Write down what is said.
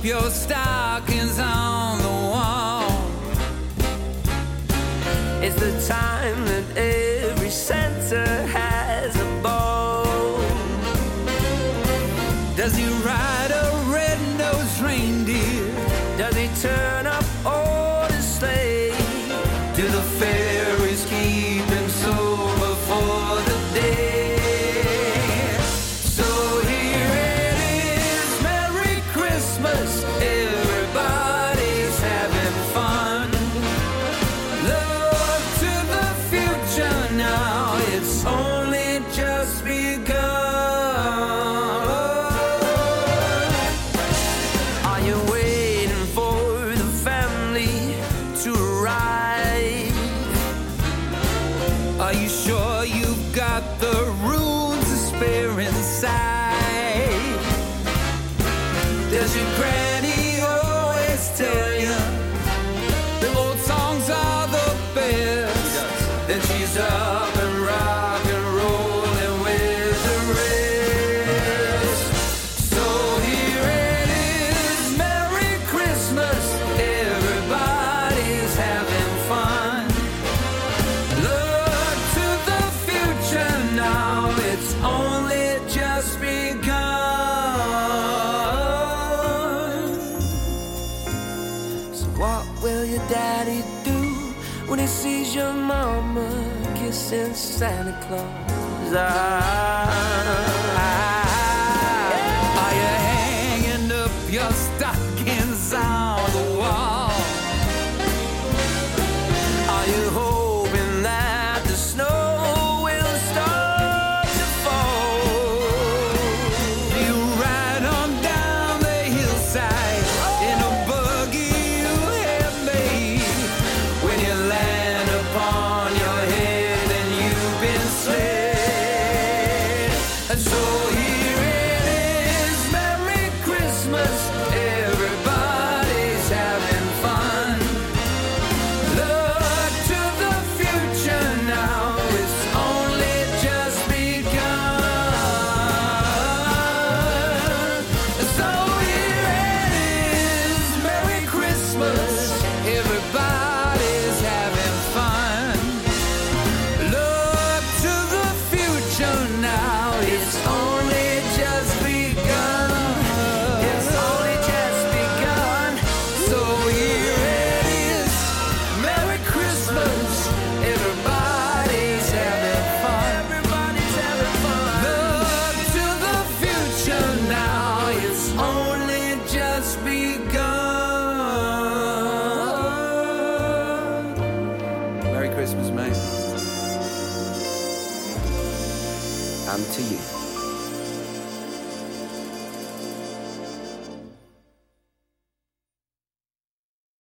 your stockings on the wall. It's the time that every Santa has a ball. Does he ride a red-nosed reindeer? Does he turn up all his sleigh? Do the fairies keep him sober for the day? So here it is, Merry Christmas, everybody's having fun. Look to the future now, It's only just begun. Are you waiting for the family to arrive? are you sure you've got the room to spare inside? Does your granny always tell you The old songs are the best. that she's up and rock and rolling with the rest? So here it is, Merry Christmas, everybody's having fun. Look to the future now, it's only just begun. So what will your daddy do when he sees your mama kissing Santa Claus? Are you hanging up your stockings on the wall? Are you hoping that the snow will start to fall? Do you ride on down the hillside in a buggy you have made? When you land upon your head and you've been slid. And so here it is, Merry Christmas, everybody's having fun. Look to the future now, it's only just begun. So here it is, Merry Christmas, everybody's having fun. Look to the future now, it's only just begun. It's only just begun. So here it is, Merry Christmas, everybody's having fun. Everybody's having fun. Look to the future now, it's only just begun. Merry Christmas, mate. And to you.